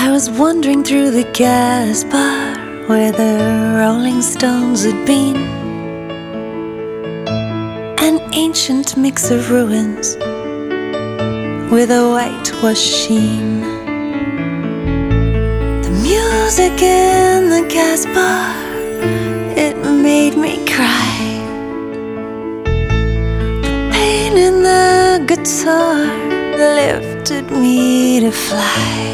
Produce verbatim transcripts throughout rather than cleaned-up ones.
I was wandering through the gas bar where the Rolling Stones had been, an ancient mix of ruins with a whitewash sheen. The music in the gas bar, it made me cry. The pain in the guitar lifted me to fly.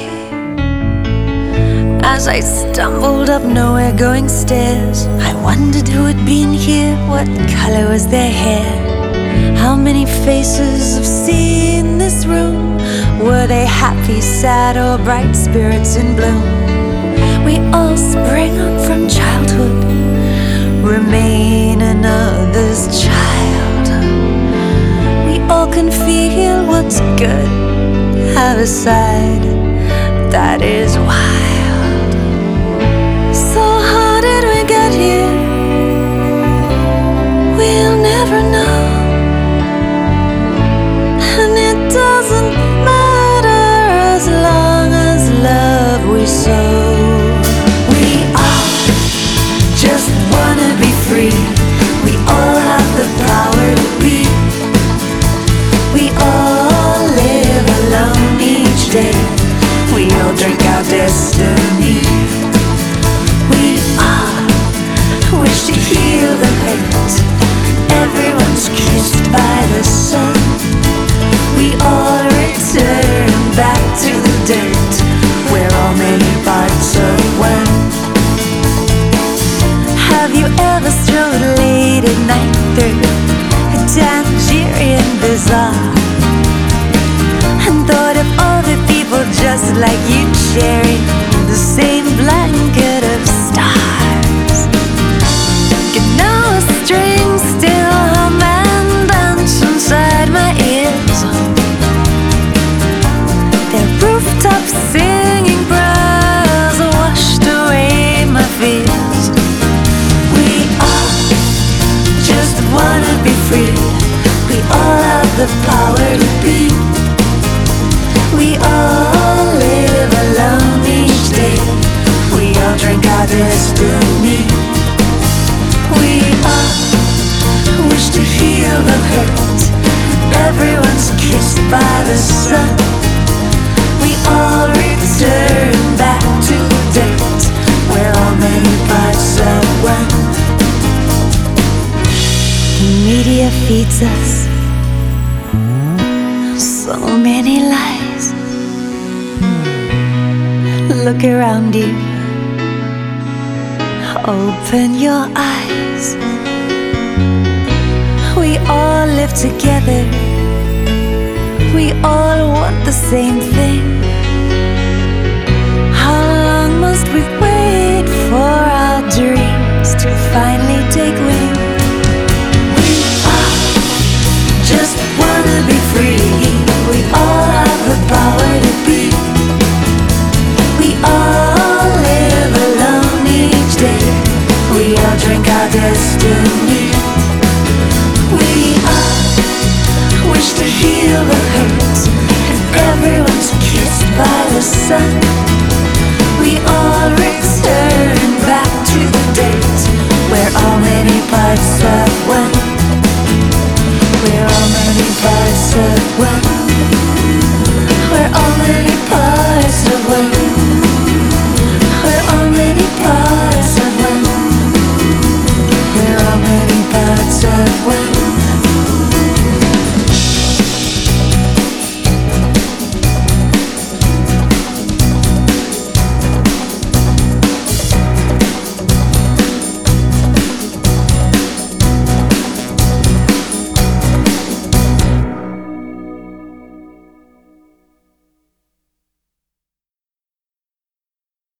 As I stumbled up nowhere-going stairs, I wondered who had been here, what color was their hair. How many faces I've seen in this room? Were they happy, sad, or bright spirits in bloom? We all sprang up from childhood, remain another's child. We all can feel what's good, have a side that is wild. So how did we get here? We'll never know. And it doesn't matter as long as love we sow. We all just wanna be free. We all have the power to be. We all live alone each day. We all drink our destiny. We all wish to heal the hurt. Everyone's kissed by the sun. We all return back to the dirt. We're all many parts of one. Have you ever strolled late at night through a Tangerine bazaar and thought of all the people just like you sharing the same blanket of stars? You know a string still hum and dance inside my ears. Their rooftop singing prayers washed away my fears. We all just wanna be free. We all have the power to be. We all live alone each day. We all drink our destiny. We all wish to heal the hurt. Everyone's kissed by the sun. We all return back to the dirt. We're all many parts of one. The media feeds us so many lies. Look around you, open your eyes. We all live together. We all want the same thing. How long must we wait for our dreams to finally take wing?